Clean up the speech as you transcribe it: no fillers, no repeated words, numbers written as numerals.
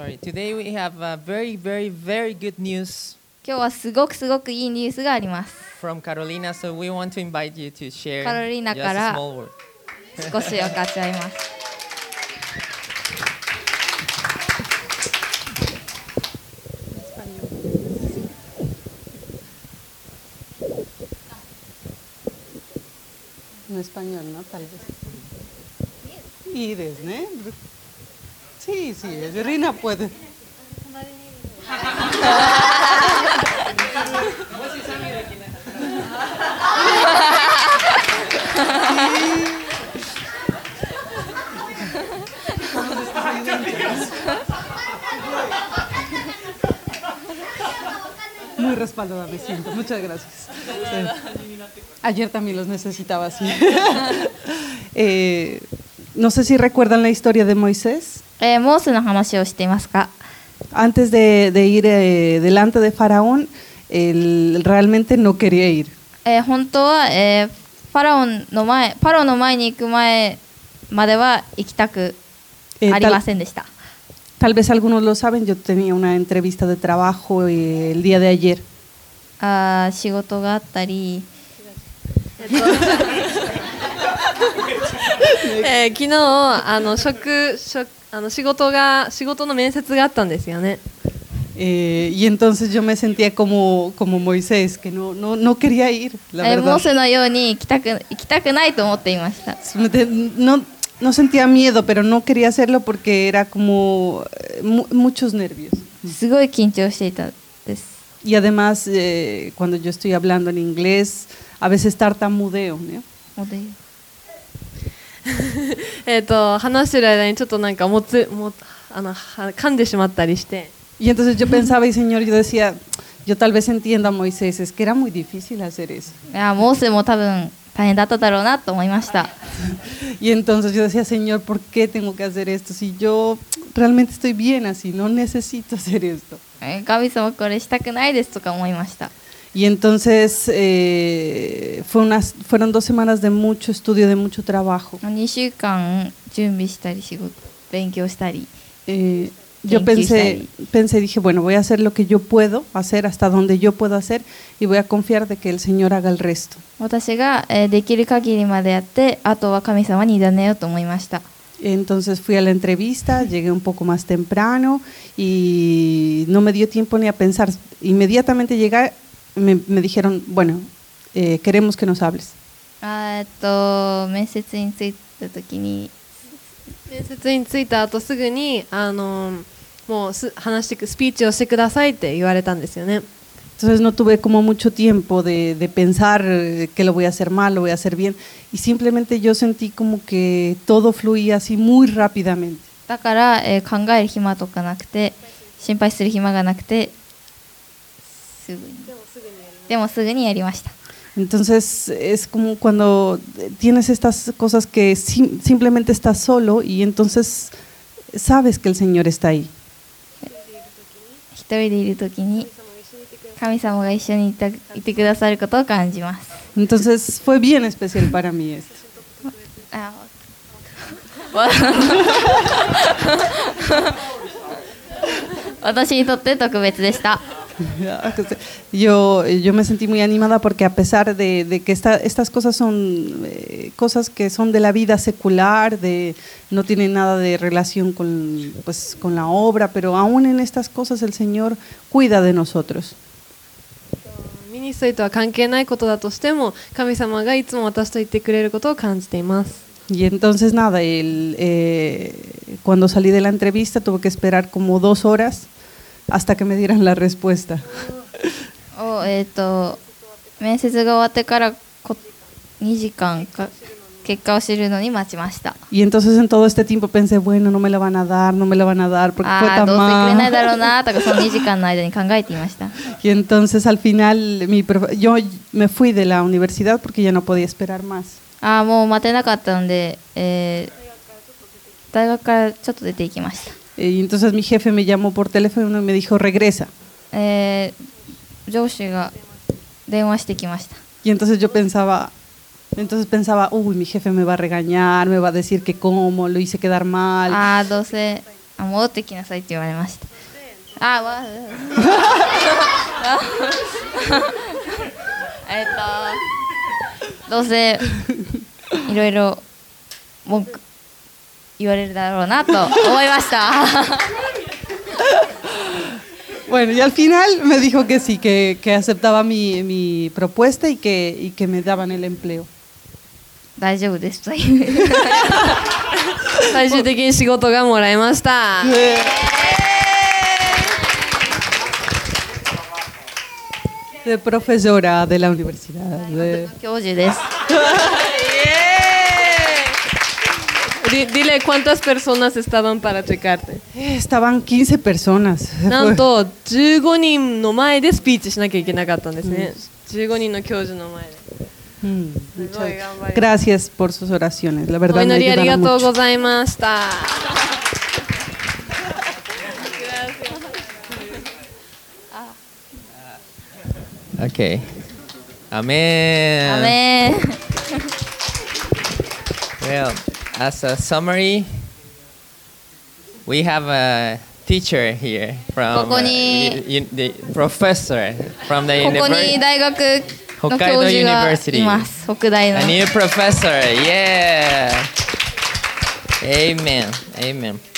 Sorry. Today we have very, very, very good news 今日はすごくいいニュースがあります。 from Carolina, so we want to invite you to share カロリーナ just か a ら small word. 少し分かっちゃいます。 En español, ¿no? Tal vez. Y desde, ¿eh? Sí, sí, Rina puede. Muy respaldada me siento, muchas gracias. Sí. Ayer también los necesitaba así. No sé si recuerdan la historia de Moisés. モーセの話をしていますか？ Antes de ir delante de Faraón, él realmente no quería ir. 本当は、パロの前に行く前までは行きたくありませんでした。 Tal vez algunos lo saben, yo tenía una entrevista de trabajo el día de ayer. 仕事があったり、 昨日仕事の面接があったんですよね。 Y entonces yo me sentía como Moisés, que no quería ir, la モー verdad. セのように行きたくないと思っていました。 No sentía miedo, pero no quería hacerlo porque era como muchos nervios. すごい緊張していたです。 Y además, cuando yo estoy hablando en inglés, a veces tartamudeo, ¿no? 話してる間にちょっとなんか噛んでしまったりして。 Y entonces yo pensaba, y Señor, yo decía, yo tal vez entiendo a Moisés, es que era muy difícil hacer eso. モーセも多分大変だっただろうなと思いました。 Y entonces yo decía, Señor, ¿por qué tengo que hacer esto? Si yo realmente estoy bien así, no necesito hacer esto. 神様これしたくないですとか思いました。 Y entonces fueron 2 semanas de mucho estudio, de mucho trabajo. 2週間準備したり勉強したり。 Yo pensé, dije, bueno, voy a hacer lo que yo puedo hacer, hasta donde yo puedo hacer, y voy a confiar de que el Señor haga el resto. 私ができる限りまでやって、あとは神様に委ねようと思いました。 Entonces fui a la entrevista, llegué un poco más temprano y no me dio tiempo ni a pensar. Inmediatamente llegué, me dijeron, bueno, queremos que nos hables. 面接に着いた時に着いた後すぐにもうスピーチをしてくださいって言われたんですよね。 Entonces no tuve como mucho tiempo de pensar que lo voy a hacer mal, lo voy a hacer bien, y simplemente yo sentí como que todo fluía así muy rápidamente. だから、考える暇とかなくて、心配する暇がなくて、でもすぐにやりました。 Entonces es como cuando tienes estas cosas que simplemente estás solo y entonces sabes que el Señor está ahí. 一人でいる時に神様が一緒にいてくださることを感じます。 Entonces fue bien especial para mí esto. 私にとって特別でした。 Yo me sentí muy animada porque a pesar de que estas cosas son cosas que son de la vida secular, no tienen nada de relación con la obra, pero aún en estas cosas el Señor cuida de nosotros. ミニストリーとは関係ないことだとしても、神様がいつも私と言ってくれることを感じています。 Y entonces nada, cuando salí de la entrevista tuve que esperar como 2 horas hasta que me dieran la respuesta. 面接が終わってから2時間結果を知るのに待ちました。 Y entonces en todo este tiempo pensé, bueno, no me la van a dar, porque fue tan どうせくれないだろう mal. なとかその2時間の間に考えていました。 Y entonces al final yo me fui de la universidad porque ya no podía esperar más. もう待てなかったので、大学からちょっと出ていきました。 Y entonces mi jefe me llamó por teléfono y me dijo, regresa. 上司が電話してきました。 Y entonces pensaba, uy, mi jefe me va a regañar, me va a decir que cómo lo hice quedar mal. どうせ戻ってきなさいって言われました。どうせいろいろ文句言われるだろうなと思いました。 Bueno, y al final me dijo que sí, que aceptaba mi propuesta y que me daban el empleo. 大丈夫ですという。 最終的に仕事がもらえました。 De profesora de la universidad. 教授です。 Dile cuántas personas estaban para checarte. Estaban 15 personas. なんと15人の前でスピーチしなきゃいけなかったんですね。15人の教授の前で。 Gracias por sus oraciones. La お verdad me 祈りありが ayudaron とう mucho. ございました。 Okay. Amen. アメン。 Well, as a summary, we have a teacher here from ここに the professor from the ここに university. 大学の教授がいます。北大の A。new professor. Yeah. Amen. Amen.